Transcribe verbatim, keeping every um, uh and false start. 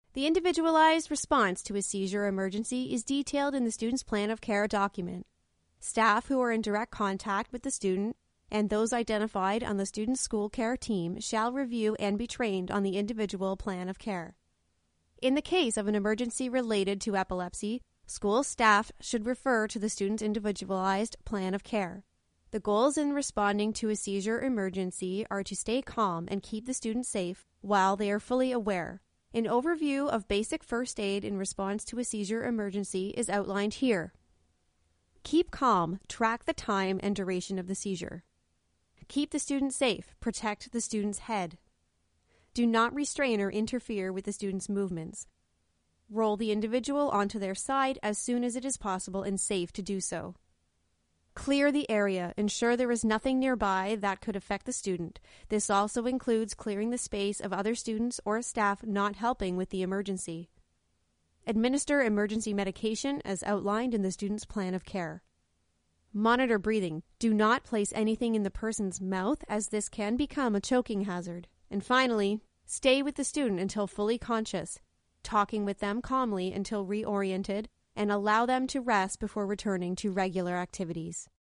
The individualized response to a seizure emergency is detailed in the student's plan of care document. Staff who are in direct contact with the student and those identified on the student's school care team shall review and be trained on the individual plan of care. In the case of an emergency related to epilepsy, school staff should refer to the student's individualized plan of care. The goals in responding to a seizure emergency are to stay calm and keep the student safe while they are fully aware. An overview of basic first aid in response to a seizure emergency is outlined here. Keep calm, track the time and duration of the seizure. Keep the student safe, protect the student's head. Do not restrain or interfere with the student's movements. Roll the individual onto their side as soon as it is possible and safe to do so. Clear the area. Ensure there is nothing nearby that could affect the student. This also includes clearing the space of other students or staff not helping with the emergency. Administer emergency medication as outlined in the student's plan of care. Monitor breathing. Do not place anything in the person's mouth as this can become a choking hazard. And finally, stay with the student until fully conscious, talking with them calmly until reoriented, and allow them to rest before returning to regular activities.